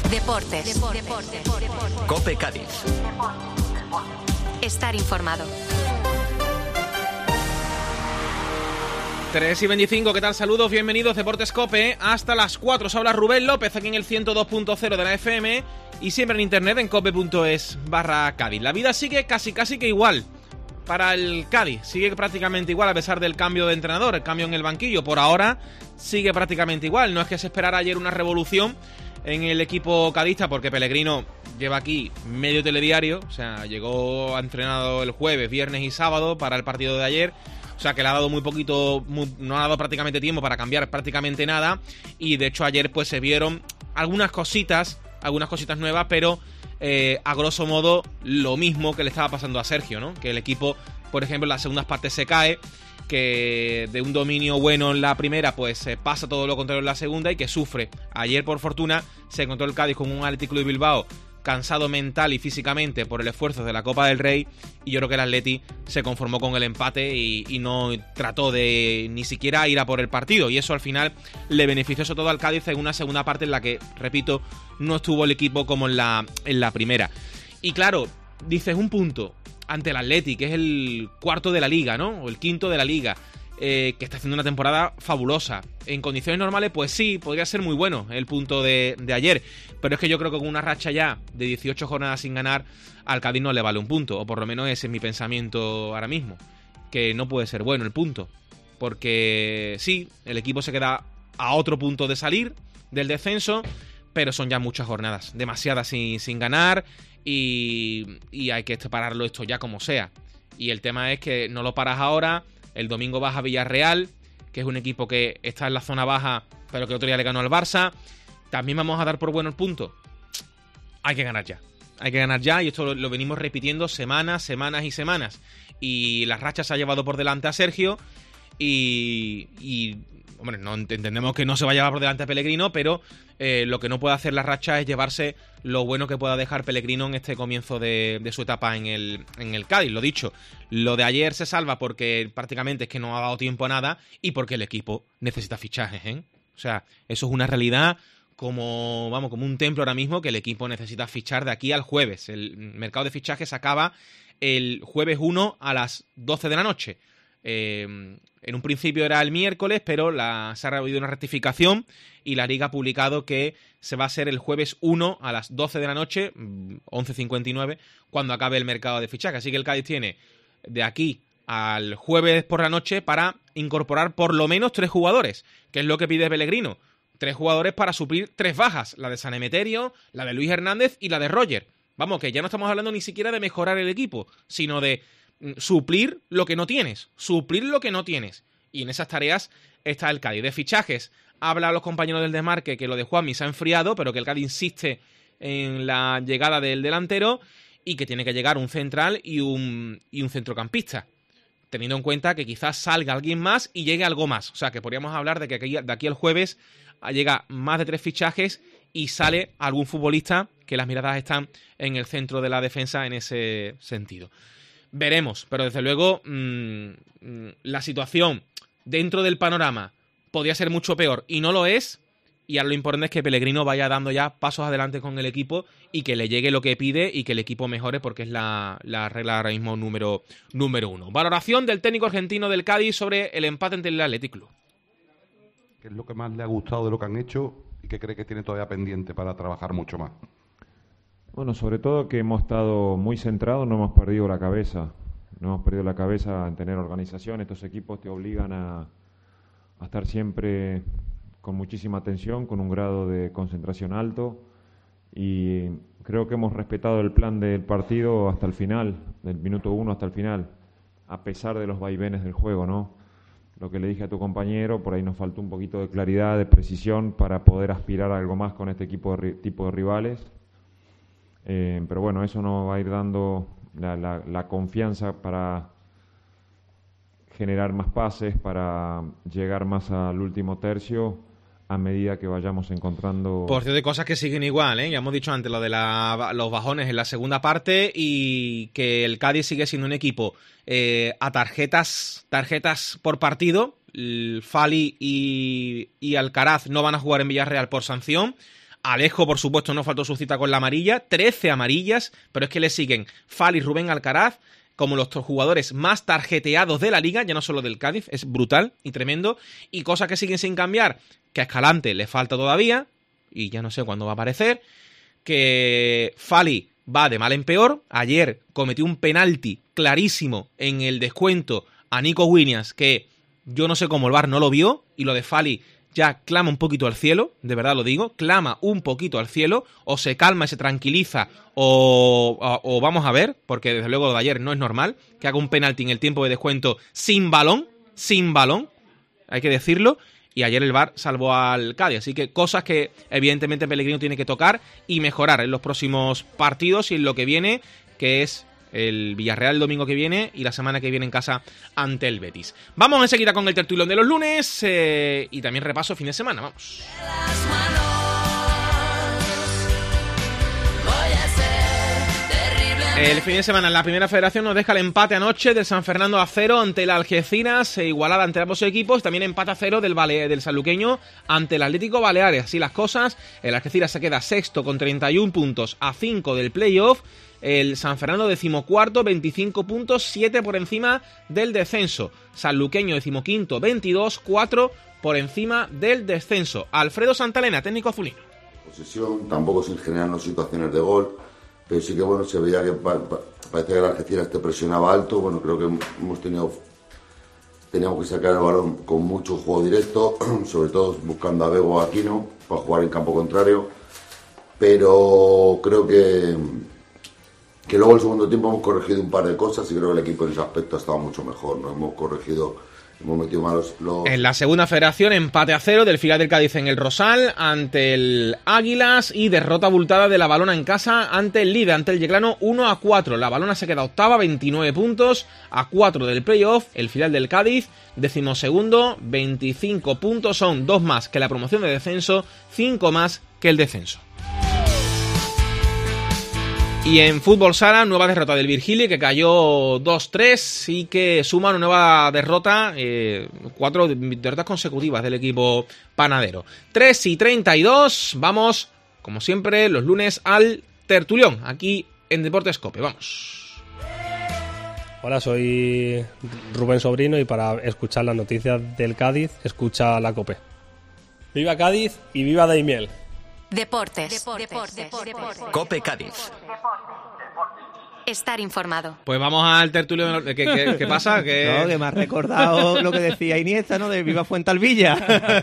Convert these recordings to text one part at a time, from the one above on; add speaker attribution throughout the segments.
Speaker 1: Deportes.
Speaker 2: COPE Cádiz.
Speaker 1: Estar informado.
Speaker 3: 3:25, ¿qué tal? Saludos, bienvenidos, Deportes COPE. Hasta las 4 os habla Rubén López aquí en el 102.0 de la FM y siempre en internet en cope.es/Cádiz. La vida sigue casi que igual para el Cádiz, sigue prácticamente igual a pesar del cambio de entrenador, el cambio en el banquillo. Por ahora sigue prácticamente igual, no es que se esperara ayer una revolución en el equipo cadista porque Pellegrino lleva aquí medio telediario, o sea, llegó, ha entrenado el jueves, viernes y sábado para el partido de ayer. O sea, que le ha dado muy poquito, no ha dado prácticamente tiempo para cambiar prácticamente nada. Y de hecho ayer pues se vieron algunas cositas nuevas, pero a grosso modo lo mismo que le estaba pasando a Sergio, ¿no? Que el equipo, por ejemplo, en las segundas partes se cae, que de un dominio bueno en la primera pues pasa todo lo contrario en la segunda y que sufre. Ayer, por fortuna, se encontró el Cádiz con un Athletic Club de Bilbao cansado mental y físicamente por el esfuerzo de la Copa del Rey, y yo creo que el Atleti se conformó con el empate y no trató de ni siquiera ir a por el partido, y eso al final le benefició sobre todo al Cádiz en una segunda parte en la que, repito, no estuvo el equipo como en la primera. Y claro, dices un punto ante el Atleti, que es el cuarto de la liga, ¿no? O el quinto de la liga, que está haciendo una temporada fabulosa. En condiciones normales, pues sí, podría ser muy bueno el punto de ayer, pero es que yo creo que con una racha ya de 18 jornadas sin ganar, al Cádiz no le vale un punto, o por lo menos ese es mi pensamiento ahora mismo, que no puede ser bueno el punto, porque sí, el equipo se queda a otro punto de salir del descenso, pero son ya muchas jornadas, demasiadas sin ganar, y hay que pararlo esto ya como sea. Y el tema es que no lo paras ahora. El domingo vas a Villarreal, que es un equipo que está en la zona baja, pero que otro día le ganó al Barça. También vamos a dar por bueno el punto. Hay que ganar ya. Hay que ganar ya, y esto lo venimos repitiendo semanas y semanas. Y la racha se ha llevado por delante a Sergio. Y hombre, no entendemos que no se va a llevar por delante a Pellegrino, pero lo que no puede hacer la racha es llevarse lo bueno que pueda dejar Pellegrino en este comienzo de su etapa en el Cádiz. Lo dicho, lo de ayer se salva porque prácticamente es que no ha dado tiempo a nada y porque el equipo necesita fichajes, ¿eh? O sea, eso es una realidad como un templo ahora mismo, que el equipo necesita fichar de aquí al jueves. El mercado de fichajes acaba el jueves 1 a las 12 de la noche. En un principio era el miércoles, pero se ha habido una rectificación y la Liga ha publicado que se va a hacer el jueves 1 a las 12 de la noche, 11:59, cuando acabe el mercado de fichajes. Así que el Cádiz tiene de aquí al jueves por la noche para incorporar por lo menos 3 jugadores, que es lo que pide Pellegrino. 3 jugadores para suplir 3 bajas, la de San Emeterio, la de Luis Hernández y la de Roger. Vamos, que ya no estamos hablando ni siquiera de mejorar el equipo, sino de suplir lo que no tienes. Y en esas tareas está el Cádiz. De fichajes, habla a los compañeros del Desmarque que lo de Juanmi se ha enfriado, pero que el Cádiz insiste en la llegada del delantero y que tiene que llegar un central y un centrocampista, teniendo en cuenta que quizás salga alguien más y llegue algo más. O sea, que podríamos hablar de que de aquí al jueves llega más de 3 fichajes y sale algún futbolista, que las miradas están en el centro de la defensa en ese sentido. Veremos, pero desde luego la situación dentro del panorama podría ser mucho peor y no lo es, y ahora lo importante es que Pellegrino vaya dando ya pasos adelante con el equipo y que le llegue lo que pide y que el equipo mejore, porque es la regla ahora mismo número 1. Valoración del técnico argentino del Cádiz sobre el empate ante el Athletic Club.
Speaker 4: ¿Qué es lo que más le ha gustado de lo que han hecho y qué cree que tiene todavía pendiente para trabajar mucho más?
Speaker 5: Bueno, sobre todo que hemos estado muy centrados, no hemos perdido la cabeza. No hemos perdido la cabeza en tener organización. Estos equipos te obligan a estar siempre con muchísima atención, con un grado de concentración alto. Y creo que hemos respetado el plan del partido hasta el final, del minuto 1 hasta el final, a pesar de los vaivenes del juego, ¿no? Lo que le dije a tu compañero, por ahí nos faltó un poquito de claridad, de precisión para poder aspirar a algo más con este tipo de rivales. Pero bueno, eso nos va a ir dando la confianza para generar más pases, para llegar más al último tercio a medida que vayamos encontrando...
Speaker 3: Por cierto, de cosas que siguen igual, ¿eh? Ya hemos dicho antes lo de los bajones en la segunda parte y que el Cádiz sigue siendo un equipo a tarjetas por partido. Fali y Alcaraz no van a jugar en Villarreal por sanción. Alejo, por supuesto, no faltó su cita con la amarilla, 13 amarillas, pero es que le siguen Fali y Rubén Alcaraz como los jugadores más tarjeteados de la liga, ya no solo del Cádiz, es brutal y tremendo, y cosas que siguen sin cambiar, que a Escalante le falta todavía, y ya no sé cuándo va a aparecer, que Fali va de mal en peor, ayer cometió un penalti clarísimo en el descuento a Nico Williams, que yo no sé cómo el VAR no lo vio, y lo de Fali ya clama un poquito al cielo, de verdad lo digo, clama un poquito al cielo, o se calma y se tranquiliza, o vamos a ver, porque desde luego lo de ayer no es normal, que haga un penalti en el tiempo de descuento sin balón, hay que decirlo, y ayer el VAR salvó al Cádiz, así que cosas que evidentemente Pellegrino tiene que tocar y mejorar en los próximos partidos y en lo que viene, que es el Villarreal el domingo que viene y la semana que viene en casa ante el Betis. Vamos enseguida con el tertulión de los lunes y también repaso fin de semana, vamos. El fin de semana en la Primera Federación nos deja el empate anoche del San Fernando a 0 ante el Algeciras, igualada ante ambos equipos, también empate a 0 del sanluqueño ante el Atlético Baleares. Así las cosas, el Algeciras se queda sexto con 31 puntos a 5 del playoff, el San Fernando 14º, 25 puntos, 7 por encima del descenso. Sanluqueño 15º, 22, 4 por encima del descenso. Alfredo Santalena, técnico azulino.
Speaker 1: Posesión, tampoco sin generarnos situaciones de gol, pero sí que bueno, se veía que parece que el Algeciras te presionaba alto. Bueno, creo que teníamos que sacar el balón con mucho juego directo, sobre todo buscando a Bego o a Aquino para jugar en campo contrario, pero creo que luego en el segundo tiempo hemos corregido un par de cosas y creo que el equipo en ese aspecto ha estado mucho mejor. Nos hemos corregido, hemos metido más los...
Speaker 3: En la segunda federación, empate a 0 del filial del Cádiz en el Rosal ante el Águilas y derrota abultada de la Balona en casa ante el líder, ante el Yeclano 1-4. La Balona se queda octava, 29 puntos, a 4 del playoff. El filial del Cádiz, 12º, 25 puntos, son 2 más que la promoción de descenso, 5 más que el descenso. Y en fútbol sala, nueva derrota del Virgili, que cayó 2-3 y que suma una nueva derrota, 4 derrotas consecutivas del equipo panadero. 3:32, vamos, como siempre, los lunes al tertulión, aquí en Deportes COPE, vamos.
Speaker 6: Hola, soy Rubén Sobrino y para escuchar las noticias del Cádiz, escucha la COPE. ¡Viva Cádiz y viva Daimiel!
Speaker 2: Deportes. COPE Cádiz. Estar informado.
Speaker 3: Pues vamos al tertulio. ¿Qué pasa?
Speaker 7: No, que me has recordado lo que decía Iniesta, ¿no? De Viva Fuentalvilla.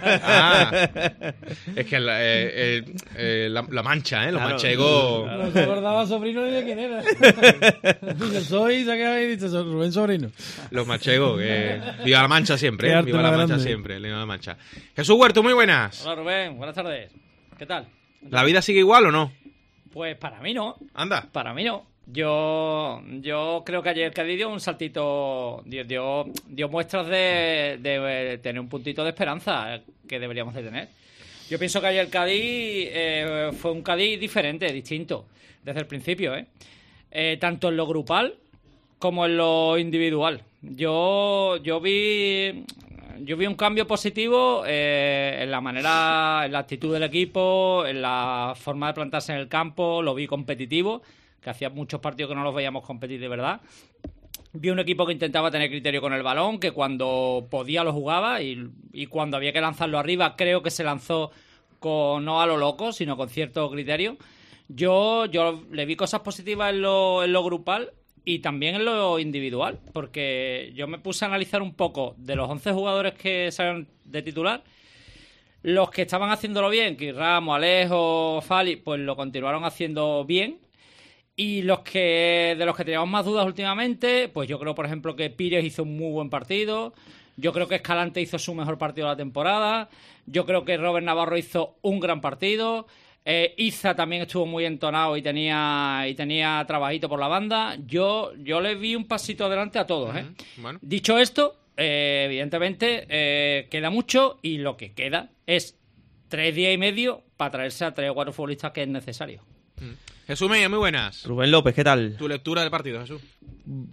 Speaker 3: Es que la mancha, los
Speaker 7: claro,
Speaker 3: manchegos.
Speaker 8: No se acordaba Sobrino ni de quién era. Yo soy, ¿sabes qué habéis dicho? Rubén Sobrino.
Speaker 3: Los manchegos. Viva la Mancha siempre.
Speaker 8: Qué arte
Speaker 3: Viva la
Speaker 8: más
Speaker 3: Mancha
Speaker 8: grande.
Speaker 3: siempre. Viva la Mancha. Jesús Huerto, muy buenas.
Speaker 9: Hola Rubén, buenas tardes. ¿Qué tal?
Speaker 3: ¿La vida sigue igual o no?
Speaker 9: Pues para mí no.
Speaker 3: Anda.
Speaker 9: Para mí no. Yo creo que ayer Cádiz dio un saltito, dio muestras de tener un puntito de esperanza que deberíamos de tener. Yo pienso que ayer Cádiz fue un Cádiz diferente, distinto, desde el principio, tanto en lo grupal como en lo individual. Yo vi un cambio positivo en la manera, en la actitud del equipo, en la forma de plantarse en el campo. Lo vi competitivo, que hacía muchos partidos que no los veíamos competir de verdad. Vi un equipo que intentaba tener criterio con el balón, que cuando podía lo jugaba y cuando había que lanzarlo arriba creo que se lanzó no a lo loco, sino con cierto criterio. Yo le vi cosas positivas en lo grupal y también en lo individual, porque yo me puse a analizar un poco de los 11 jugadores que salieron de titular. Los que estaban haciéndolo bien, que Ramos, Alejo, Fali, pues lo continuaron haciendo bien. Y de los que teníamos más dudas últimamente, pues yo creo, por ejemplo, que Pires hizo un muy buen partido. Yo creo que Escalante hizo su mejor partido de la temporada. Yo creo que Robert Navarro hizo un gran partido. Iza también estuvo muy entonado y tenía trabajito por la banda. Yo le vi un pasito adelante a todos. Bueno. Dicho esto, evidentemente queda mucho y lo que queda es 3 días y medio para traerse a 3 o 4 futbolistas que es necesario.
Speaker 3: Jesús Meya, muy buenas.
Speaker 7: Rubén López, ¿qué tal?
Speaker 3: Tu lectura del partido, Jesús.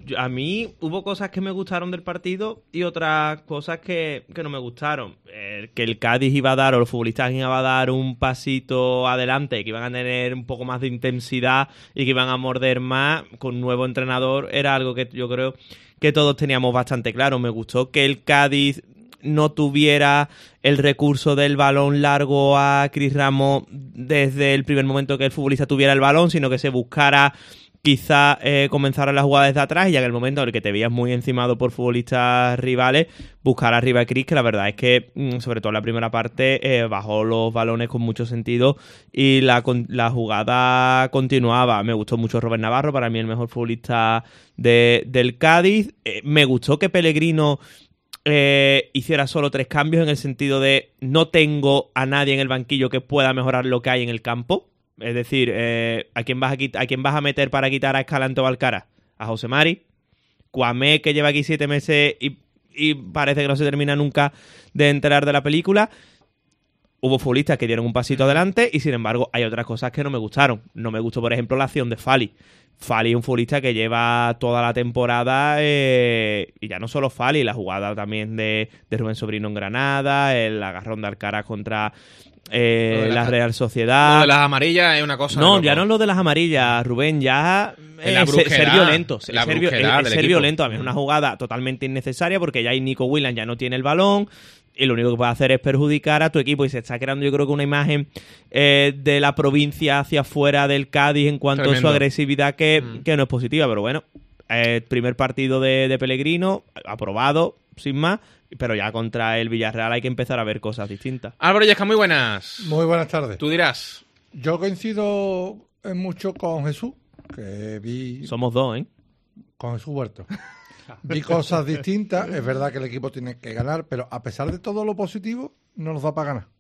Speaker 10: A mí hubo cosas que me gustaron del partido y otras cosas que no me gustaron. Que el Cádiz iba a dar, o los futbolistas iban a dar un pasito adelante, que iban a tener un poco más de intensidad y que iban a morder más con un nuevo entrenador, era algo que yo creo que todos teníamos bastante claro. Me gustó que el Cádiz no tuviera el recurso del balón largo a Cris Ramos desde el primer momento que el futbolista tuviera el balón, sino que se buscara quizá comenzara la jugada desde atrás, y ya en el momento en el que te veías muy encimado por futbolistas rivales, buscar arriba a Cris, que la verdad es que sobre todo en la primera parte bajó los balones con mucho sentido y la jugada continuaba. Me gustó mucho Robert Navarro, para mí el mejor futbolista del Cádiz. Me gustó que Pellegrino hiciera solo 3 cambios, en el sentido de no tengo a nadie en el banquillo que pueda mejorar lo que hay en el campo. Es decir, ¿a quién vas a meter para quitar a Escalante o Alcaraz? A José Mari, Cuamé, que lleva aquí 7 meses y parece que no se termina nunca de enterar de la película. Hubo futbolistas que dieron un pasito adelante y, sin embargo, hay otras cosas que no me gustaron. No me gustó, por ejemplo, la acción de Fali. Fali es un futbolista que lleva toda la temporada, y ya no solo Fali, la jugada también de Rubén Sobrino en Granada, el agarrón de Alcaraz contra la Real Sociedad.
Speaker 3: Lo de las amarillas es una cosa.
Speaker 10: No, ya no lo de las amarillas, Rubén, ya ser violento. Ser violento. A mí es una jugada totalmente innecesaria, porque ya Nico Williams ya no tiene el balón y lo único que puede hacer es perjudicar a tu equipo, y se está creando, yo creo, que una imagen de la provincia hacia afuera del Cádiz en cuanto a su agresividad que no es positiva. Pero bueno, primer partido de Pellegrino, aprobado, sin más, pero ya contra el Villarreal hay que empezar a ver cosas distintas.
Speaker 3: Álvaro Yesca, muy buenas.
Speaker 11: Muy buenas tardes.
Speaker 3: Tú dirás.
Speaker 11: Yo coincido mucho con Jesús, que vi...
Speaker 10: Somos dos, ¿eh?
Speaker 11: Con Jesús Huerto. Vi cosas distintas. Es verdad que el equipo tiene que ganar, pero a pesar de todo lo positivo, no nos da para ganar.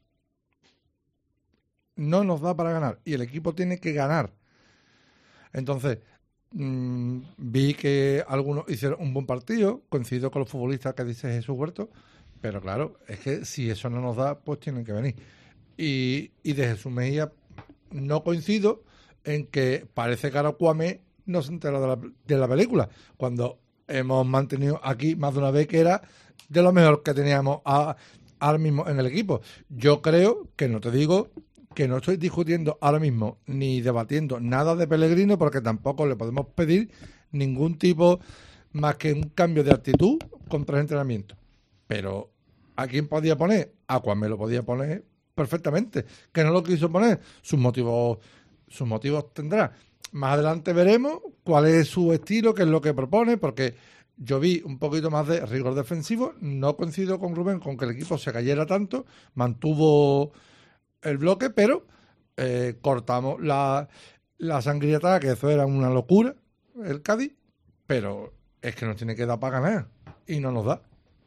Speaker 11: No nos da para ganar. Y el equipo tiene que ganar. Entonces, vi que algunos hicieron un buen partido. Coincido con los futbolistas que dice Jesús Huerto. Pero claro, es que si eso no nos da, pues tienen que venir. Y de Jesús Mejía no coincido en que parece que ahora Cuamé no se entera de la película. Cuando hemos mantenido aquí más de una vez que era de lo mejor que teníamos ahora mismo en el equipo. Yo creo que, no te digo que no estoy discutiendo ahora mismo ni debatiendo nada de Pellegrino, porque tampoco le podemos pedir ningún tipo más que un cambio de actitud contra el entrenamiento. Pero ¿a quién podía poner? A Cuamé lo podía poner perfectamente. Que no lo quiso poner, sus motivos tendrá. Más adelante veremos cuál es su estilo, qué es lo que propone, porque yo vi un poquito más de rigor defensivo. No coincido con Rubén con que el equipo se cayera tanto, mantuvo el bloque, pero cortamos la sangrieta, que eso era una locura, el Cádiz, pero es que nos tiene que dar para ganar, y no nos da.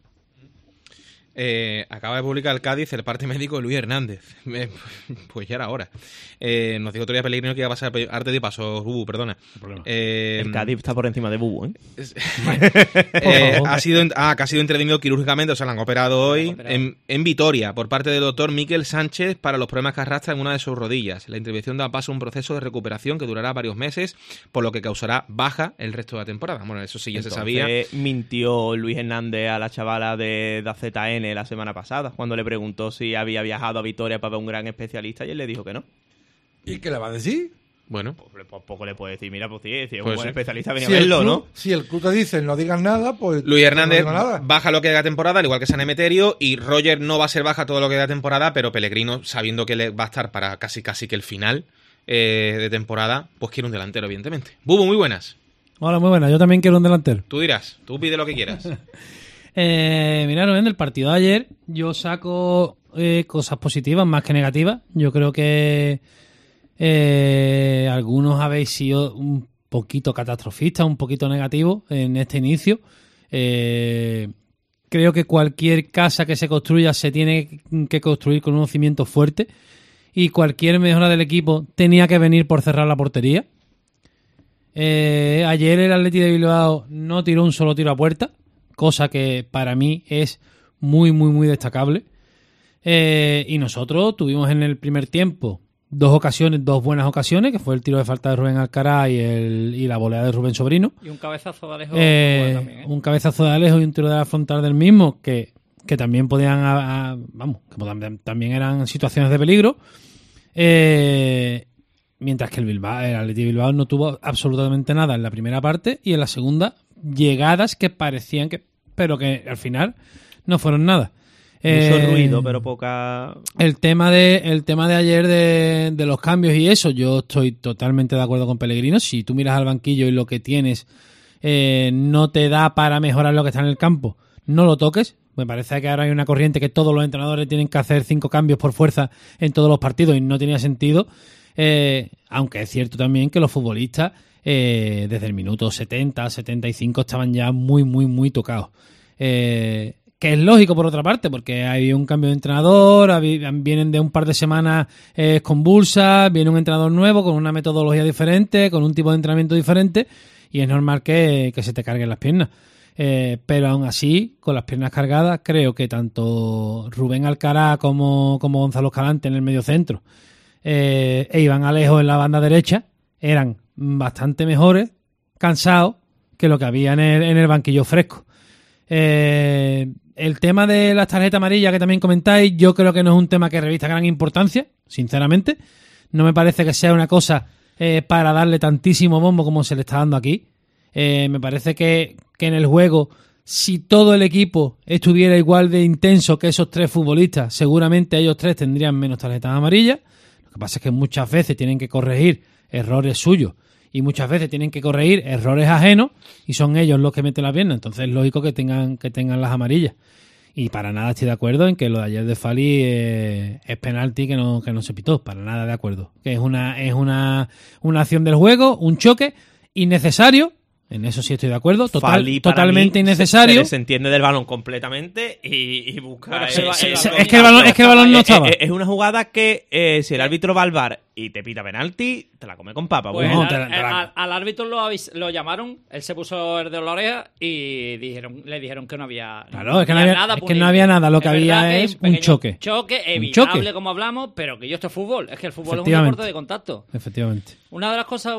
Speaker 3: Acaba de publicar el Cádiz el parte médico de Luis Hernández. Pues ya era hora. Nos dijo otro día Pellegrino que iba a pasar arte de paso. Bubu, perdona.
Speaker 10: El Cádiz está por encima de Bubu, ¿eh?
Speaker 3: Que ha sido intervenido quirúrgicamente, o sea, lo han operado hoy en Vitoria por parte del doctor Miquel Sánchez para los problemas que arrastra en una de sus rodillas. La intervención da paso a un proceso de recuperación que durará varios meses, por lo que causará baja el resto de la temporada. Bueno, eso sí ya se sabía.
Speaker 10: Mintió Luis Hernández a la chavala de AZN la semana pasada, cuando le preguntó si había viajado a Vitoria para ver un gran especialista, y él le dijo que no.
Speaker 11: ¿Y qué le va a decir?
Speaker 3: Bueno,
Speaker 10: pues poco le puede decir. Mira, pues sí, si es un buen especialista, venía a
Speaker 11: si
Speaker 10: verlo, ¿no?
Speaker 11: Si el club te dice no digas nada, pues
Speaker 3: Luis Hernández baja lo que da temporada, al igual que San Emeterio, y Roger no va a ser baja todo lo que da temporada, pero Pellegrino, sabiendo que le va a estar para casi que el final de temporada, pues quiere un delantero, evidentemente. Bubu, muy buenas.
Speaker 8: Hola, muy buenas. Yo también quiero un delantero.
Speaker 3: Tú dirás, tú pide lo que quieras.
Speaker 8: Mira, Rubén, del partido de ayer yo saco cosas positivas más que negativas. Yo creo que algunos habéis sido un poquito catastrofistas, un poquito negativos en este inicio. Creo que cualquier casa que se construya se tiene que construir con unos cimientos fuertes, y cualquier mejora del equipo tenía que venir por cerrar la portería. Ayer el Athletic de Bilbao no tiró un solo tiro a puerta, cosa que para mí es muy, muy, muy destacable. Y nosotros tuvimos en el primer tiempo dos buenas ocasiones, que fue el tiro de falta de Rubén Alcaraz y la volea de Rubén Sobrino.
Speaker 9: Y un cabezazo de Alejo. También,
Speaker 8: un cabezazo de Alejo y un tiro de la frontal del mismo, que también podían, que también eran situaciones de peligro. Mientras que el Athletic Bilbao no tuvo absolutamente nada en la primera parte, y en la segunda llegadas que parecían pero que al final no fueron nada.
Speaker 10: Mucho ruido, pero poca...
Speaker 8: El tema de ayer de los cambios y eso, yo estoy totalmente de acuerdo con Pellegrino. Si tú miras al banquillo y lo que tienes no te da para mejorar lo que está en el campo, no lo toques. Me parece que ahora hay una corriente que todos los entrenadores tienen que hacer 5 cambios por fuerza en todos los partidos y no tenía sentido. Aunque es cierto también que los futbolistas desde el minuto 70, 75 estaban ya muy, muy, muy tocados. Que es lógico por otra parte, porque hay un cambio de entrenador, vienen de un par de semanas convulsas, viene un entrenador nuevo con una metodología diferente, con un tipo de entrenamiento diferente, y es normal que se te carguen las piernas. Pero aún así, con las piernas cargadas, creo que tanto Rubén Alcaraz como Gonzalo Escalante en el medio centro e Iván Alejo en la banda derecha eran bastante mejores, cansados, que lo que había en el banquillo fresco. El tema de las tarjetas amarillas que también comentáis, yo creo que no es un tema que revista gran importancia, sinceramente. No me parece que sea una cosa para darle tantísimo bombo como se le está dando aquí. Me parece que en el juego, si todo el equipo estuviera igual de intenso que esos 3 futbolistas, seguramente ellos 3 tendrían menos tarjetas amarillas. Lo que pasa es que muchas veces tienen que corregir errores suyos y muchas veces tienen que corregir errores ajenos y son ellos los que meten la pierna. Entonces es lógico que tengan las amarillas. Y para nada estoy de acuerdo en que lo de ayer de Fali es penalti que no se pitó. Para nada de acuerdo. Que es una acción del juego, un choque innecesario. En eso sí estoy de acuerdo. Totalmente innecesario.
Speaker 10: Se desentiende del balón completamente y busca...
Speaker 8: Es que el balón no estaba.
Speaker 10: Es una jugada que si el árbitro va al VAR y te pita penalti, te la come con papa.
Speaker 9: Pues al árbitro lo llamaron, él se puso el de la oreja y le dijeron que no había...
Speaker 8: Claro, es que no había nada. Lo que había es un choque.
Speaker 9: Choque evitable, como hablamos, pero que esto es fútbol. Es que el fútbol es un deporte de contacto.
Speaker 8: Efectivamente.
Speaker 9: Una de las cosas...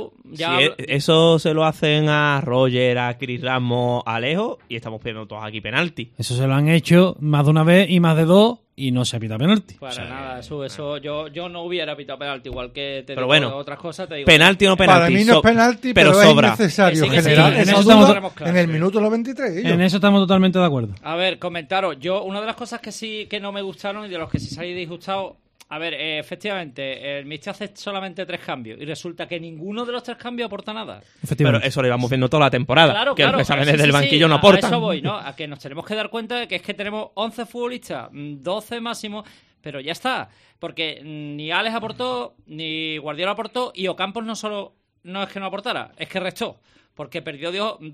Speaker 10: Eso se lo hacen a Roger, a Cris Ramos, a Alejo, y estamos pidiendo todos aquí penalti.
Speaker 8: Eso se lo han hecho más de una vez y más de 2 y no se pita penalti.
Speaker 9: Para nada, eso yo no hubiera pitado penalti, igual que te
Speaker 10: pero
Speaker 9: digo
Speaker 10: bueno,
Speaker 9: otras cosas. Te digo,
Speaker 10: penalti o no penalti.
Speaker 11: Para mí no es penalti, pero
Speaker 10: sobra.
Speaker 11: es necesario generar en el minuto 93.
Speaker 8: En eso estamos totalmente de acuerdo.
Speaker 9: A ver, comentaros. Una de las cosas que no me gustaron y de los que sí salí disgustado. A ver, efectivamente, el Mister hace solamente 3 cambios y resulta que ninguno de los 3 cambios aporta nada.
Speaker 10: Pero eso lo íbamos viendo toda la temporada.
Speaker 9: Claro,
Speaker 10: que los que salen desde el banquillo no aportan.
Speaker 9: A eso voy, ¿no? A que nos tenemos que dar cuenta de que es que tenemos 11 futbolistas, 12 máximo, pero ya está. Porque ni Alex aportó, ni Guardiola aportó, y Ocampos no es que no aportara, es que restó. Porque perdió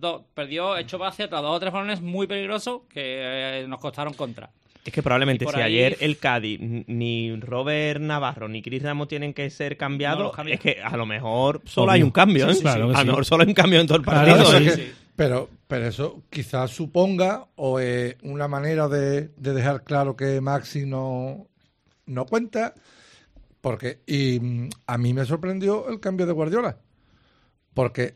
Speaker 9: echó hacia atrás 2 o 3 balones muy peligrosos que nos costaron contra.
Speaker 10: Es que probablemente si ayer el Cádiz, ni Robert Navarro ni Cris Ramos tienen que ser cambiados, es que a lo mejor solo hay un cambio, ¿eh?
Speaker 8: Sí, claro
Speaker 10: a lo mejor solo hay un cambio en todo el partido.
Speaker 11: Claro, pero eso quizás suponga o es una manera de dejar claro que Maxi no cuenta, porque a mí me sorprendió el cambio de Guardiola, porque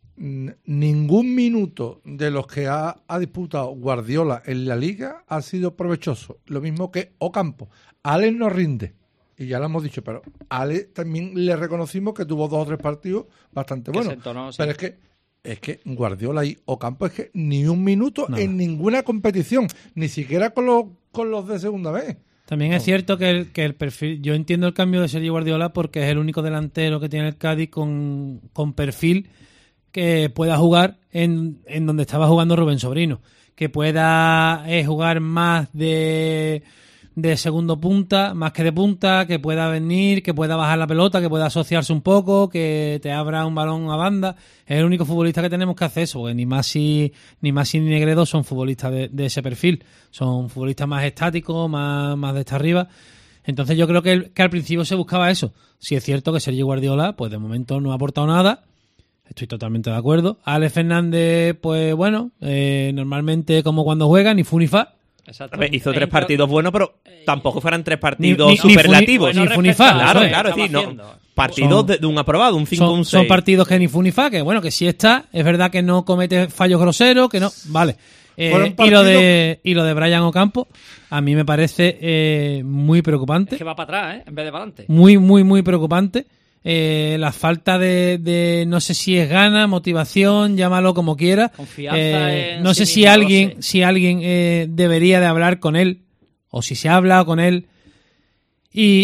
Speaker 11: ningún minuto de los que ha disputado Guardiola en la Liga ha sido provechoso. Lo mismo que Ocampo. Alex no rinde, y ya lo hemos dicho, pero a Alex también le reconocimos que tuvo 2 o 3 partidos bastante buenos. Pero es que Guardiola y Ocampo es que ni un minuto en ninguna competición, ni siquiera con los de segunda vez.
Speaker 8: También es cierto que el perfil... Yo entiendo el cambio de Sergio Guardiola porque es el único delantero que tiene el Cádiz con perfil que pueda jugar en donde estaba jugando Rubén Sobrino, que pueda jugar más de segundo punta, más que de punta, que pueda venir, que pueda bajar la pelota, que pueda asociarse un poco, que te abra un balón a banda. Es el único futbolista que tenemos que hacer eso, porque ni Masi ni Negredo son futbolistas de ese perfil, son futbolistas más estáticos, más de esta arriba. Entonces yo creo que al principio se buscaba eso. Si es cierto que Sergio Guardiola, pues de momento no ha aportado nada. Estoy totalmente de acuerdo. Alex Fernández, pues bueno, normalmente como cuando juega, ni fu ni fa.
Speaker 9: Exacto.
Speaker 10: A ver, hizo 3 partidos buenos, pero tampoco fueran 3 partidos superlativos.
Speaker 8: Ni fu ni fa.
Speaker 10: Claro, es decir, no. Partidos de un aprobado, un 5 un 6.
Speaker 8: Son partidos que ni fu ni fa, que bueno, que sí está. Es verdad que no comete fallos groseros, que no. Vale. Y lo de Brian Ocampo, a mí me parece muy preocupante.
Speaker 9: Es que va para atrás, en vez de para adelante.
Speaker 8: Muy, muy, muy preocupante. La falta de no sé si es gana, motivación, llámalo como quiera.
Speaker 9: Confianza en
Speaker 8: no sé
Speaker 9: sí
Speaker 8: si
Speaker 9: mismo,
Speaker 8: alguien, si alguien debería de hablar con él, o si se ha hablado con él, y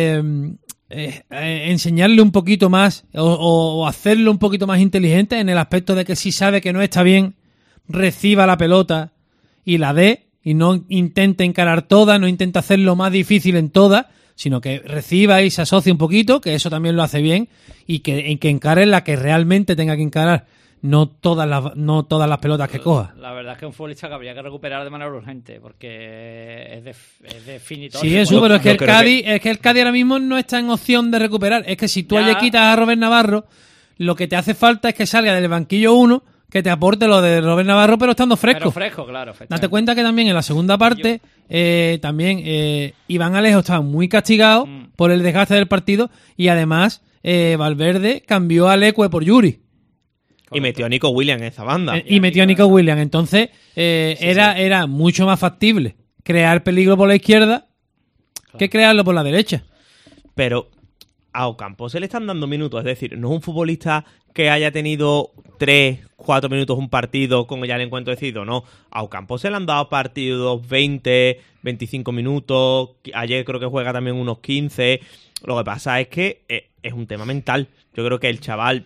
Speaker 8: enseñarle un poquito más, o hacerlo un poquito más inteligente en el aspecto de que si sabe que no está bien, reciba la pelota y la dé, y no intente encarar todas, no intente hacerlo más difícil en todas, sino que reciba y se asocie un poquito, que eso también lo hace bien, y que encare la que realmente tenga que encarar, no todas las pelotas que coja.
Speaker 9: La verdad es que es un futbolista que habría que recuperar de manera urgente, porque es definitorio.
Speaker 8: Sí, eso, pero es que el Cádiz ahora mismo no está en opción de recuperar. Es que si tú le quitas a Robert Navarro, lo que te hace falta es que salga del banquillo uno, que te aporte lo de Robert Navarro, pero estando fresco.
Speaker 9: Pero fresco, claro.
Speaker 8: Date cuenta que también en la segunda parte, también Iván Alejo estaba muy castigado por el desgaste del partido, y además Valverde cambió a Leque por Yuri.
Speaker 10: Y metió a Nico Williams en esa banda.
Speaker 8: Y metió a Nico Williams. Entonces, era mucho más factible crear peligro por la izquierda que crearlo por la derecha.
Speaker 10: Pero a Ocampo se le están dando minutos. Es decir, no es un futbolista que haya tenido 3-4 minutos un partido con ya el encuentro decidido. No, a Ocampo se le han dado partidos 20, 25 minutos. Ayer creo que juega también unos 15. Lo que pasa es que es un tema mental. Yo creo que el chaval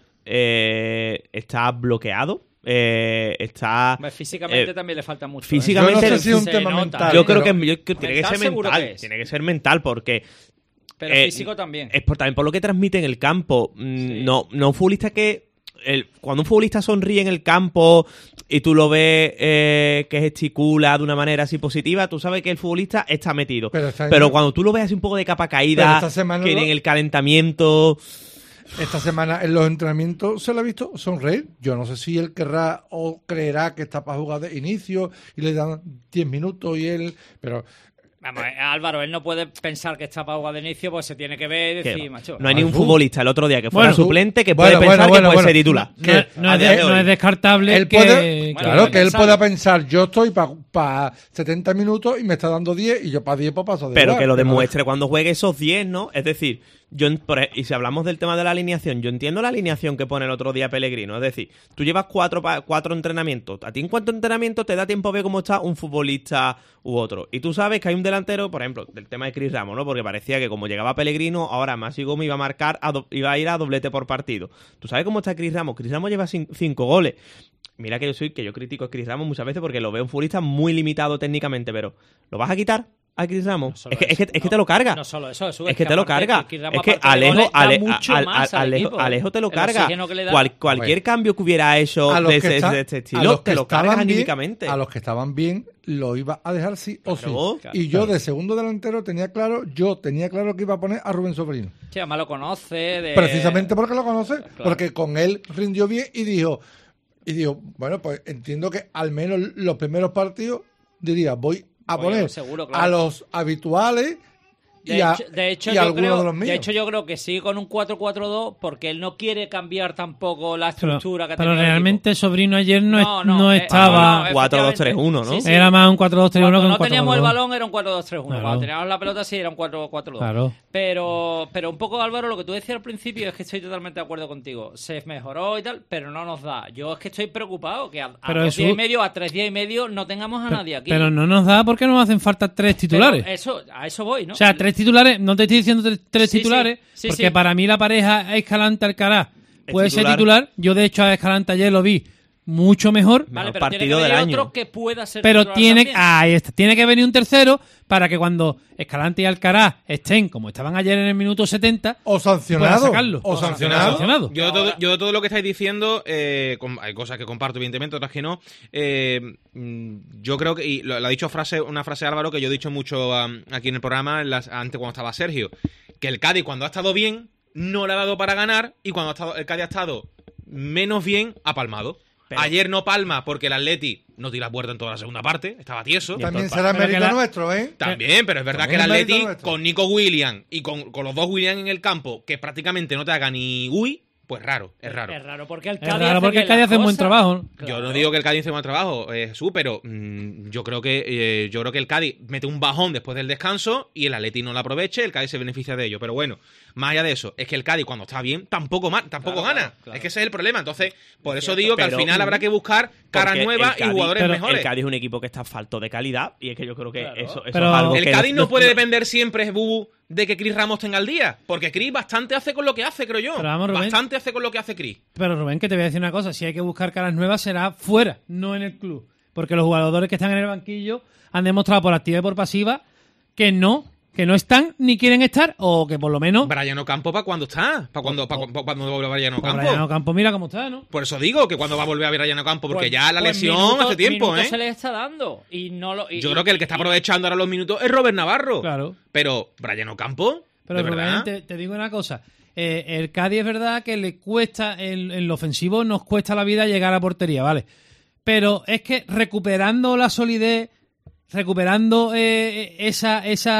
Speaker 10: está bloqueado.
Speaker 9: Físicamente también le falta mucho.
Speaker 10: Físicamente,
Speaker 11: yo no sé si es un tema mental.
Speaker 10: Yo creo que tiene que ser mental.
Speaker 9: Que
Speaker 10: tiene que ser mental porque.
Speaker 9: Pero físico también.
Speaker 10: Es también por lo que transmite en el campo. Sí. No un futbolista que. Cuando un futbolista sonríe en el campo y tú lo ves que gesticula de una manera así positiva, tú sabes que el futbolista está metido. Pero cuando tú lo ves así un poco de capa caída, que en el calentamiento.
Speaker 11: Esta semana en los entrenamientos se le ha visto sonreír. Yo no sé si él querrá o creerá que está para jugar de inicio y le dan 10 minutos y él... Pero...
Speaker 9: Vamos, Álvaro, él no puede pensar que está para jugar de inicio, pues se tiene que ver y decir, macho.
Speaker 10: No hay ningún futbolista el otro día que fuera suplente que puede pensar que puede ser titular.
Speaker 8: No es descartable
Speaker 11: él
Speaker 8: que...
Speaker 11: Claro, que él pueda pensar, yo estoy para 70 minutos y me está dando 10 y yo para 10 pues paso de
Speaker 10: Pero
Speaker 11: igual.
Speaker 10: Que lo demuestre cuando juegue esos 10, ¿no? Es decir, y si hablamos del tema de la alineación, yo entiendo la alineación que pone el otro día Pellegrino. Es decir, tú llevas 4 entrenamientos. ¿A ti en cuántos entrenamientos te da tiempo a ver cómo está un futbolista u otro? Y tú sabes que hay un delantero, por ejemplo, del tema de Cris Ramos, ¿no? Porque parecía que como llegaba Pellegrino, ahora Masi Gómez iba a marcar, iba a ir a doblete por partido. ¿Tú sabes cómo está Cris Ramos? Cris Ramos lleva 5 goles. Mira que yo critico a Cris Ramos muchas veces porque lo veo un futbolista muy limitado técnicamente, pero ¿lo vas a quitar a Cris Ramos? Es que te lo carga.
Speaker 9: No solo eso,
Speaker 10: es que te lo carga. Es que Alejo te lo carga. Cualquier cambio que hubiera hecho de este estilo, te lo cargas anímicamente.
Speaker 11: A los que estaban bien lo iba a dejar sí o sí. Y yo de segundo delantero tenía claro que iba a poner a Rubén Sobrino.
Speaker 9: Sí, además lo conoce.
Speaker 11: Precisamente porque lo conoce, porque con él rindió bien y dijo, bueno, pues entiendo que al menos los primeros partidos voy a poner
Speaker 9: seguro,
Speaker 11: a los habituales
Speaker 9: de hecho,
Speaker 11: algunos de los míos.
Speaker 9: De hecho, yo creo que sigue con un 4-4-2 porque él no quiere cambiar tampoco la estructura que tenía.
Speaker 8: Pero realmente el Sobrino ayer no estaba...
Speaker 10: 4-2-3-1, ¿no?
Speaker 8: Sí. Era más un 4-2-3-1 que un 4-2-2.
Speaker 9: Cuando no teníamos el balón era un 4-2-3-1. Claro. Cuando teníamos la pelota sí era un 4-4-2.
Speaker 8: Claro.
Speaker 9: Pero un poco, Álvaro, lo que tú decías al principio es que estoy totalmente de acuerdo contigo. Se mejoró y tal, pero no nos da. Yo es que estoy preocupado que a 2 días y medio, a 3 días y medio no tengamos a nadie aquí.
Speaker 8: Pero no nos da porque nos hacen falta 3 titulares.
Speaker 9: Pero a eso voy, ¿no?
Speaker 8: O sea, 3 titulares, no te estoy diciendo 3 titulares, porque para mí la pareja Escalante-Alcaraz puede ser titular. Yo, de hecho, a Escalante ayer lo vi mucho mejor.
Speaker 9: Vale, pero partido tiene que venir otro que pueda ser
Speaker 8: pero
Speaker 9: titular
Speaker 8: tiene que venir un tercero para que cuando Escalante y Alcaraz estén como estaban ayer en el minuto 70
Speaker 11: o sancionado
Speaker 3: Yo de todo lo que estáis diciendo hay cosas que comparto evidentemente, otras que no. Yo creo que, y lo ha dicho una frase Álvaro que yo he dicho mucho aquí en el programa antes cuando estaba Sergio, que el Cádiz cuando ha estado bien no le ha dado para ganar y cuando el Cádiz ha estado menos bien ha palmado. Ayer no palma porque el Atleti no tira puerta en toda la segunda parte, estaba tieso.
Speaker 11: También será mérito nuestro, ¿eh?
Speaker 3: También, pero es verdad que el Atleti con Nico Williams y con los dos Williams en el campo, que prácticamente no te haga ni pues raro, es raro.
Speaker 9: Es raro porque el
Speaker 8: Cádiz hace un buen trabajo.
Speaker 3: Claro. Yo no digo que el Cádiz hace un buen trabajo, pero yo creo que el Cádiz mete un bajón después del descanso y el Atleti no lo aproveche, el Cádiz se beneficia de ello. Pero bueno, más allá de eso, es que el Cádiz cuando está bien tampoco gana. Claro. Es que ese es el problema. Entonces, por eso digo que al final habrá que buscar caras nuevas y jugadores mejores.
Speaker 10: El Cádiz es un equipo que está falto de calidad y es que yo creo que eso es
Speaker 3: algo que... El Cádiz no puede depender siempre, Bubu, de que Chris Ramos tenga al día, porque Chris bastante hace con lo que hace, creo yo.
Speaker 8: Pero vamos, Rubén,
Speaker 3: bastante hace con lo que hace Chris.
Speaker 8: Pero Rubén, que te voy a decir una cosa, si hay que buscar caras nuevas será fuera, no en el club, porque los jugadores que están en el banquillo han demostrado por activa y por pasiva que no están ni quieren estar, o que por lo menos...
Speaker 3: Brian Ocampo, ¿para cuándo está? ¿Para cuándo vuelve Brian Ocampo?
Speaker 8: Brian Ocampo, mira cómo está, ¿no?
Speaker 3: Por eso digo que cuando va a volver a Brian Ocampo, porque ya la lesión hace tiempo,
Speaker 9: se le está dando.
Speaker 3: Yo creo que el que está aprovechando ahora los minutos es Robert Navarro.
Speaker 8: Claro.
Speaker 3: Pero Brian Ocampo,
Speaker 8: pero Rubén, te digo una cosa. El Cádiz es verdad que le cuesta, en lo ofensivo nos cuesta la vida llegar a la portería, ¿vale? Pero es que recuperando la solidez, recuperando esa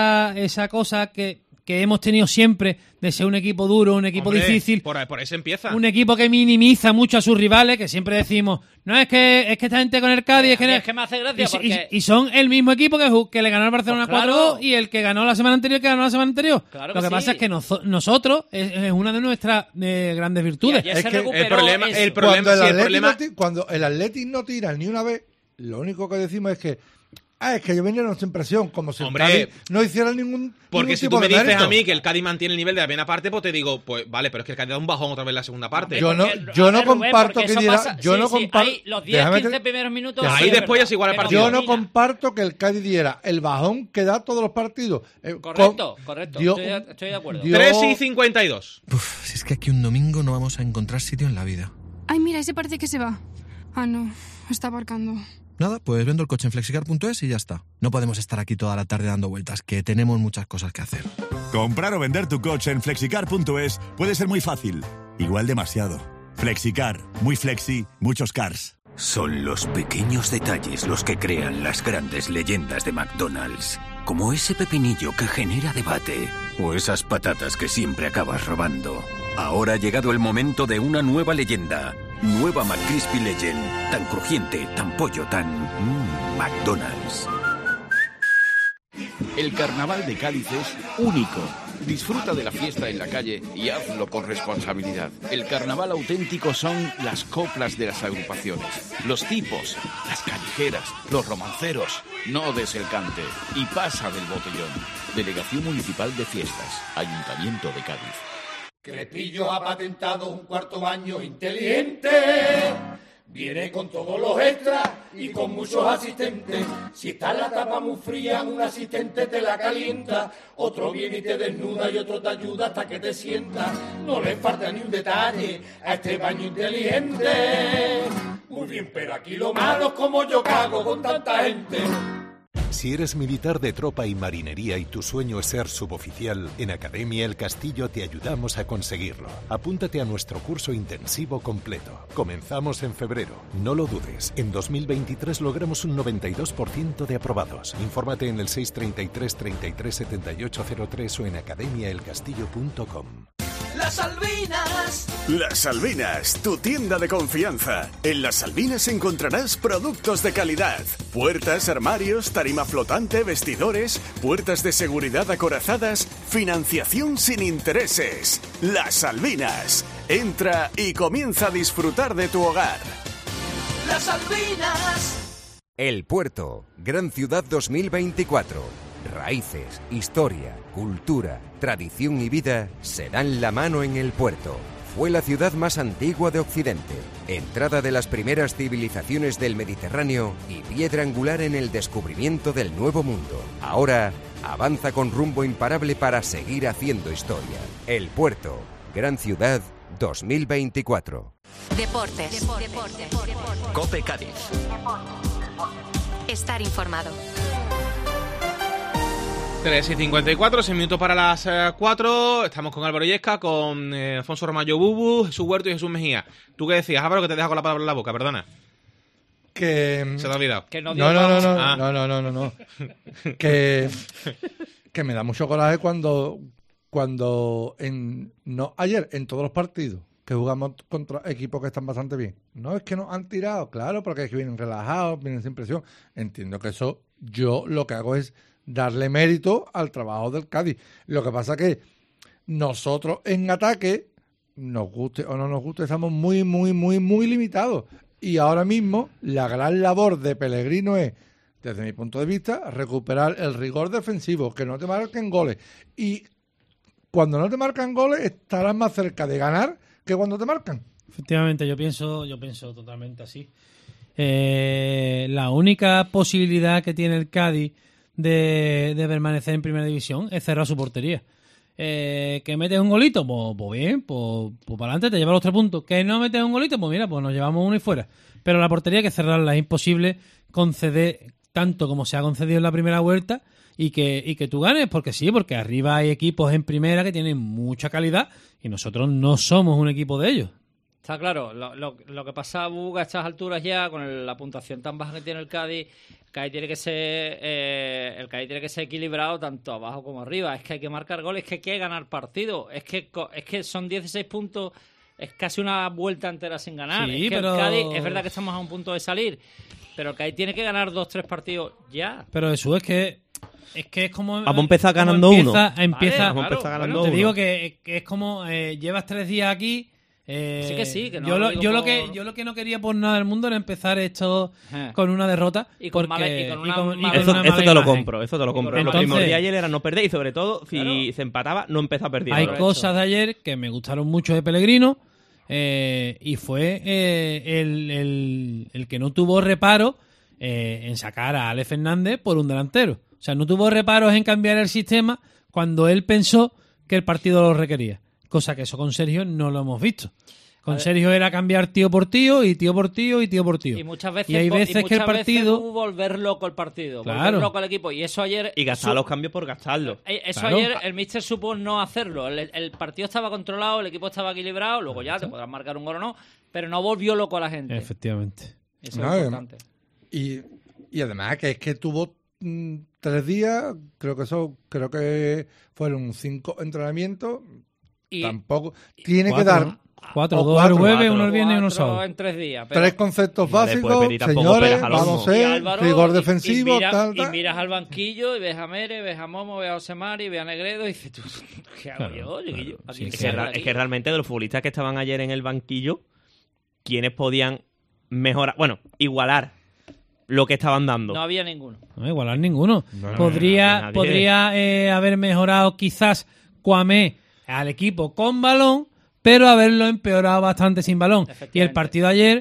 Speaker 8: cosa que hemos tenido siempre de ser un equipo duro, un equipo difícil.
Speaker 3: Por eso empieza.
Speaker 8: Un equipo que minimiza mucho a sus rivales, que siempre decimos, no, es que esta gente con el Cádiz...
Speaker 9: Es que me hace gracia porque...
Speaker 8: Y son el mismo equipo que le ganó al Barcelona 4-2 y el que ganó la semana anterior
Speaker 9: Claro
Speaker 8: Lo que pasa es que nosotros, es una de nuestras grandes virtudes.
Speaker 3: Es que
Speaker 11: cuando el Atleti no tira ni una vez, lo único que decimos es que es que ellos vinieron sin presión, como si el Cádiz no hiciera ningún
Speaker 3: porque si
Speaker 11: tipo
Speaker 3: tú me
Speaker 11: de
Speaker 3: dices
Speaker 11: mérito.
Speaker 3: a mí que el Cádiz mantiene el nivel de la primera parte, pues te digo, pues vale, pero es que el Cádiz da un bajón otra vez en la segunda parte.
Speaker 11: Yo no comparto que diera...
Speaker 9: Ahí los 10-15 primeros minutos...
Speaker 3: Ahí después ya es igual el partido.
Speaker 11: Yo no comparto que el Cádiz diera el bajón que da todos los partidos.
Speaker 9: Correcto. Estoy de acuerdo.
Speaker 3: 3:52.
Speaker 12: Si es que aquí un domingo no vamos a encontrar sitio en la vida.
Speaker 13: Ay, mira, ese parece que se va. Ah, no, está aparcando.
Speaker 12: Nada, pues vendo el coche en flexicar.es y ya está. No podemos estar aquí toda la tarde dando vueltas, que tenemos muchas cosas que hacer.
Speaker 14: Comprar o vender tu coche en flexicar.es puede ser muy fácil. Igual demasiado. Flexicar. Muy flexi, muchos cars.
Speaker 15: Son los pequeños detalles los que crean las grandes leyendas de McDonald's. Como ese pepinillo que genera debate. O esas patatas que siempre acabas robando. Ahora ha llegado el momento de una nueva leyenda. Nueva McCrispy Legend. Tan crujiente, tan pollo, tan... McDonald's.
Speaker 16: El carnaval de Cádiz es único. Disfruta de la fiesta en la calle y hazlo con responsabilidad. El carnaval auténtico son las coplas de las agrupaciones, los tipos, las callejeras, los romanceros. No des el cante y pasa del botellón. Delegación Municipal de Fiestas, Ayuntamiento de Cádiz.
Speaker 17: Crepillo ha patentado un cuarto baño inteligente. Viene con todos los extras y con muchos asistentes. Si está la tapa muy fría, un asistente te la calienta. Otro viene y te desnuda y otro te ayuda hasta que te sientas. No le falta ni un detalle a este baño inteligente. Muy bien, pero aquí lo malo es como yo cago con tanta gente.
Speaker 18: Si eres militar de tropa y marinería y tu sueño es ser suboficial, en Academia El Castillo te ayudamos a conseguirlo. Apúntate a nuestro curso intensivo completo. Comenzamos en febrero. No lo dudes, en 2023 logramos un 92% de aprobados. Infórmate en el 633 33 7803 o en academiaelcastillo.com.
Speaker 19: Las Albinas.
Speaker 20: Las Albinas, tu tienda de confianza. En Las Albinas encontrarás productos de calidad. Puertas, armarios, tarima flotante, vestidores, puertas de seguridad acorazadas, financiación sin intereses. Las Albinas. Entra y comienza a disfrutar de tu hogar.
Speaker 19: Las Albinas.
Speaker 21: El Puerto, Gran Ciudad 2024. Raíces, historia, cultura, tradición y vida se dan la mano en el Puerto. Fue la ciudad más antigua de Occidente, entrada de las primeras civilizaciones del Mediterráneo y piedra angular en el descubrimiento del Nuevo Mundo. Ahora avanza con rumbo imparable para seguir haciendo historia. El Puerto, Gran Ciudad 2024.
Speaker 2: Deportes. COPE Cádiz.
Speaker 22: Estar informado.
Speaker 3: 3:54, 6 minutos para las 4. Estamos con Álvaro Yesca, con Alfonso Ramallo Bubu, Jesús Huerto y Jesús Mejía. ¿Tú qué decías, Álvaro, que te deja con la palabra en la boca? Perdona.
Speaker 11: Que...
Speaker 3: Se te ha olvidado.
Speaker 9: Que no.
Speaker 11: Que me da mucho coraje cuando ayer en todos los partidos que jugamos contra equipos que están bastante bien. No es que nos han tirado, claro, porque es que vienen relajados, vienen sin presión. Entiendo que eso, yo lo que hago es darle mérito al trabajo del Cádiz. Lo que pasa que nosotros en ataque, nos guste o no nos guste, estamos muy limitados. Y ahora mismo la gran labor de Pellegrino es, desde mi punto de vista, recuperar el rigor defensivo, que no te marquen goles. Y cuando no te marcan goles, estarás más cerca de ganar que cuando te marcan.
Speaker 8: Efectivamente, yo pienso totalmente así. La única posibilidad que tiene el Cádiz de permanecer en primera división es cerrar su portería. Que metes un golito, pues bien, pues para adelante te lleva los 3 puntos. Que no metes un golito, pues mira, pues nos llevamos uno y fuera. Pero la portería hay que cerrarla, es imposible conceder tanto como se ha concedido en la primera vuelta y que tú ganes, porque porque arriba hay equipos en primera que tienen mucha calidad y nosotros no somos un equipo de ellos.
Speaker 9: Está claro, lo que pasa, Buga, a estas alturas ya, con la puntuación tan baja que tiene el Cádiz tiene que ser equilibrado tanto abajo como arriba. Es que hay que marcar goles, es que hay que ganar partidos. Es que son 16 puntos, es casi una vuelta entera sin ganar.
Speaker 8: Sí,
Speaker 9: es que
Speaker 8: pero...
Speaker 9: el Cádiz, es verdad que estamos a un punto de salir, pero el Cádiz tiene que ganar 2-3 partidos ya.
Speaker 8: Pero eso es que es como...
Speaker 10: Vamos a empezar ganando uno.
Speaker 8: Vamos a empezar
Speaker 10: ganando
Speaker 8: te
Speaker 10: uno.
Speaker 8: digo que es como llevas 3 días aquí.
Speaker 9: Sí, que no.
Speaker 8: Yo lo que no quería por nada del mundo era empezar esto con una derrota.
Speaker 9: Y con
Speaker 10: Eso te lo compro.
Speaker 8: Entonces,
Speaker 10: lo primordial ayer era no perder y sobre todo si se empataba no empezar perdiendo.
Speaker 8: Hay cosas de ayer que me gustaron mucho de Pellegrino y fue el que no tuvo reparo en sacar a Ale Fernández por un delantero. O sea, no tuvo reparos en cambiar el sistema cuando él pensó que el partido lo requería. Cosa que eso con Sergio no lo hemos visto. Con Sergio era cambiar tío por tío y tío por tío y tío por tío.
Speaker 9: Y muchas veces,
Speaker 8: y hay veces que el partido...
Speaker 9: volver loco el partido,
Speaker 8: claro,
Speaker 9: volver loco al equipo. Y eso ayer...
Speaker 10: Y gastar los cambios por gastarlos.
Speaker 9: Eso
Speaker 8: claro.
Speaker 9: Ayer el míster supo no hacerlo. El partido estaba controlado, el equipo estaba equilibrado, luego ya te podrás marcar un gol o no, pero no volvió loco a la gente.
Speaker 8: Efectivamente.
Speaker 9: Eso es importante.
Speaker 11: Y además que es que tuvo 3 días, creo que fueron 5 entrenamientos. Y tampoco tiene
Speaker 8: 4,
Speaker 11: que dar
Speaker 8: 4, 2 el jueves, 1 el viernes y 1 el sábado.
Speaker 9: En 3 días.
Speaker 11: 3 conceptos básicos, señores, vamos a ser rigor defensivo,
Speaker 9: y miras al banquillo y ves a Mere, ves a Momo, ves a Osemari, ves a Negredo y dices tú, ¿qué hago yo?
Speaker 10: Es que realmente de los futbolistas que estaban ayer en el banquillo, ¿quiénes podían mejorar? Bueno, igualar lo que estaban dando.
Speaker 9: No había ninguno.
Speaker 8: No, igualar ninguno. Podría haber mejorado quizás Kwame al equipo con balón, pero haberlo empeorado bastante sin balón. Y el partido ayer,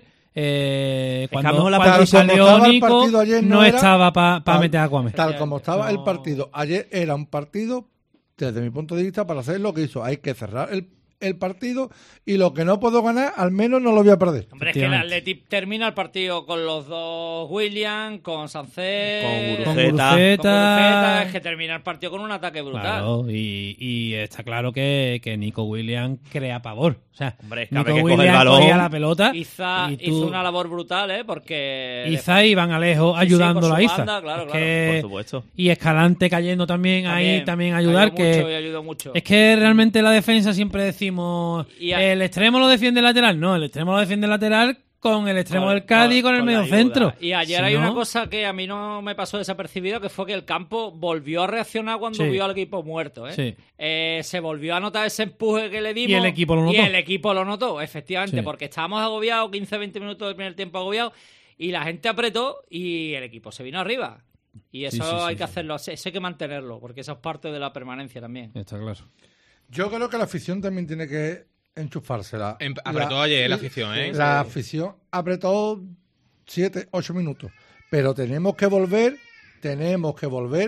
Speaker 8: cuando salió Nico, no estaba para meter a Kwame.
Speaker 11: Tal como estaba el partido ayer, era un partido, desde mi punto de vista, para hacer lo que hizo. Hay que cerrar el partido y lo que no puedo ganar, al menos no lo voy a perder.
Speaker 9: Hombre, es que el Athletic termina el partido con los 2 Williams, con Sancet,
Speaker 8: con Guruceta.
Speaker 9: Es que termina el partido con un ataque brutal.
Speaker 8: Claro, y está claro que Nico Williams crea pavor. O sea,
Speaker 10: hombre,
Speaker 8: Nico Williams cogía la pelota.
Speaker 9: Iza hizo una labor brutal, porque...
Speaker 8: Iza y Van Alejo ayudándolo a Iza.
Speaker 9: Claro,
Speaker 10: por supuesto.
Speaker 8: Y Escalante cayendo también ahí, también ayudar.
Speaker 9: Ayudó mucho.
Speaker 8: Es que realmente la defensa siempre decimos, el extremo lo defiende el lateral. No, el extremo lo defiende el lateral con el extremo del Cádiz y con el medio centro.
Speaker 9: Y ayer hay una cosa que a mí no me pasó desapercibido, que fue que el campo volvió a reaccionar cuando vio al equipo muerto. Se volvió a notar ese empuje que le dimos.
Speaker 8: Y el equipo
Speaker 9: lo notó. Efectivamente, porque estábamos agobiados, 15-20 minutos del primer tiempo agobiados, y la gente apretó y el equipo se vino arriba. Y eso hay que hacerlo, eso hay que mantenerlo, porque eso es parte de la permanencia también.
Speaker 8: Está claro.
Speaker 11: Yo creo que la afición también tiene que enchufársela.
Speaker 3: Apretó ayer la afición, ¿eh?
Speaker 11: La afición apretó 7, 8 minutos. Pero tenemos que volver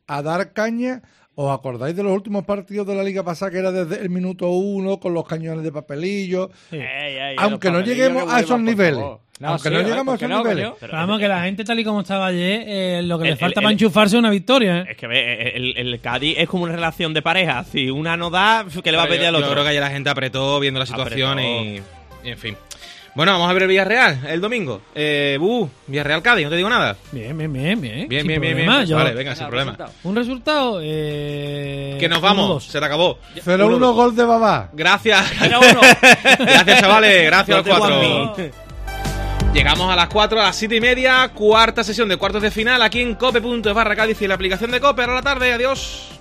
Speaker 11: a dar caña. ¿Os acordáis de los últimos partidos de la Liga pasada que era desde el minuto 1 con los cañones de papelillo?
Speaker 10: Sí.
Speaker 11: Aunque no lleguemos a esos niveles. Aunque no llegamos a esos niveles.
Speaker 8: Pero vamos, que la gente tal y como estaba ayer, lo que le falta para enchufarse es una victoria.
Speaker 10: Es que el Cádiz es como una relación de pareja. Si una no da, ¿qué le va a pedir al otro?
Speaker 3: Yo creo que ayer la gente apretó viendo la situación y en fin. Bueno, vamos a ver el Villarreal el domingo. Villarreal-Cádiz, no te digo nada.
Speaker 8: Bien.
Speaker 3: Pues vale, venga, sin problema.
Speaker 8: Un resultado.
Speaker 3: Que nos vamos, se te acabó.
Speaker 11: 0-1 gol de Babá.
Speaker 3: Gracias. Gracias, chavales. Gracias a los 4. Llegamos a las 4, a las 7:30. Cuarta sesión de cuartos de final aquí en cope.es/Cádiz y la aplicación de Cope. Ahora a la tarde. Adiós.